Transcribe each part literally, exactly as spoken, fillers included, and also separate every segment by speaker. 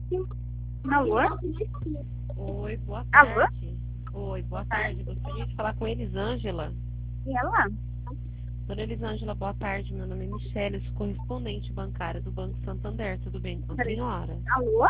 Speaker 1: Alô?
Speaker 2: Oi, boa
Speaker 1: Alô?
Speaker 2: tarde. Oi, boa tarde. Gostaria de falar com Elisângela.
Speaker 1: E ela?
Speaker 2: Dona Elisângela, boa tarde. Meu nome é Michele, sou correspondente bancária do Banco Santander. Tudo bem com a
Speaker 1: Peraí.
Speaker 2: senhora?
Speaker 1: Alô?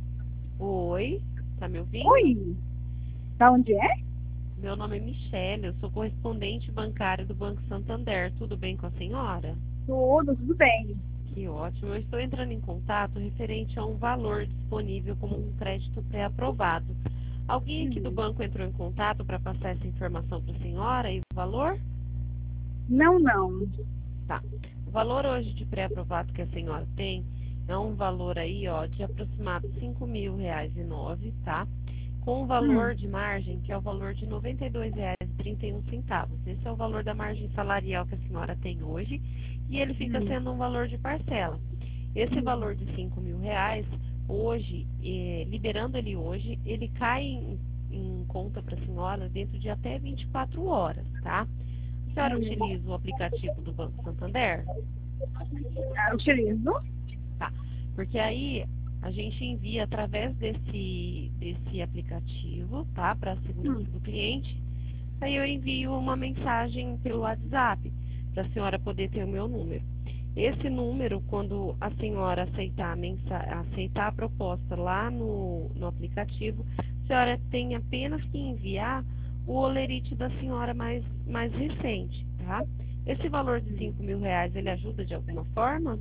Speaker 2: Oi, tá me ouvindo?
Speaker 1: Oi? Da onde é?
Speaker 2: Meu nome é Michele, eu sou correspondente bancária do Banco Santander. Tudo bem com a senhora?
Speaker 1: Tudo, tudo bem.
Speaker 2: Que ótimo. Eu estou entrando em contato referente a um valor disponível como um crédito pré-aprovado. Alguém aqui do
Speaker 1: Hum.
Speaker 2: banco entrou em contato para passar essa informação para a senhora e o valor?
Speaker 1: Não, não.
Speaker 2: Tá. O valor hoje de pré-aprovado que a senhora tem é um valor aí, ó, de aproximado cinco mil reais e nove, tá? Com o
Speaker 1: Hum.
Speaker 2: valor de margem, que é o valor de noventa e dois reais e trinta e um centavos. Esse é o valor da margem salarial que a senhora tem hoje e ele fica
Speaker 1: Hum.
Speaker 2: sendo um valor de parcela. Esse
Speaker 1: Hum.
Speaker 2: valor de cinco mil reais, hoje, eh, liberando ele hoje, ele cai em, em conta para a senhora dentro de até vinte e quatro horas, tá? A senhora
Speaker 1: Hum.
Speaker 2: utiliza o aplicativo do Banco Santander?
Speaker 1: Ah, utilizo?
Speaker 2: Tá. Porque aí a gente envia através desse, desse aplicativo, tá? Para a segurança
Speaker 1: Hum.
Speaker 2: do cliente. Aí eu envio uma mensagem pelo WhatsApp para a senhora poder ter o meu número. Esse número, quando a senhora aceitar a, mensa aceitar a proposta lá no, no aplicativo, a senhora tem apenas que enviar o holerite da senhora mais, mais recente, tá? Esse valor de
Speaker 1: Hum.
Speaker 2: cinco mil reais, ele ajuda de alguma forma?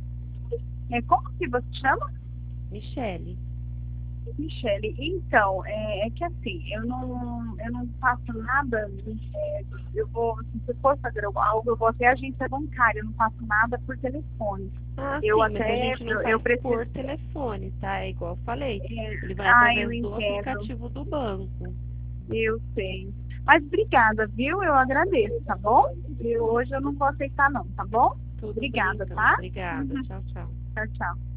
Speaker 1: É, como que você chama?
Speaker 2: Michele.
Speaker 1: Michele, então, é, é que assim, eu não, eu não faço nada, é, eu vou, se eu for fazer algo, eu vou até a agência bancária, eu não faço nada por telefone.
Speaker 2: Ah,
Speaker 1: Eu
Speaker 2: sim, mas a
Speaker 1: até,
Speaker 2: gente não
Speaker 1: eu, eu
Speaker 2: faz
Speaker 1: preciso,
Speaker 2: por telefone, tá? É igual eu falei.
Speaker 1: é,
Speaker 2: Ele vai
Speaker 1: ah, eu
Speaker 2: através do
Speaker 1: entendo.
Speaker 2: aplicativo do banco.
Speaker 1: Eu sei. Mas obrigada, viu? Eu agradeço, tá bom? E hoje eu não vou aceitar não, tá bom?
Speaker 2: Tudo bem,
Speaker 1: Obrigada,
Speaker 2: então.
Speaker 1: tá?
Speaker 2: Obrigada.
Speaker 1: Uhum.
Speaker 2: Tchau, tchau.
Speaker 1: Tchau, tchau.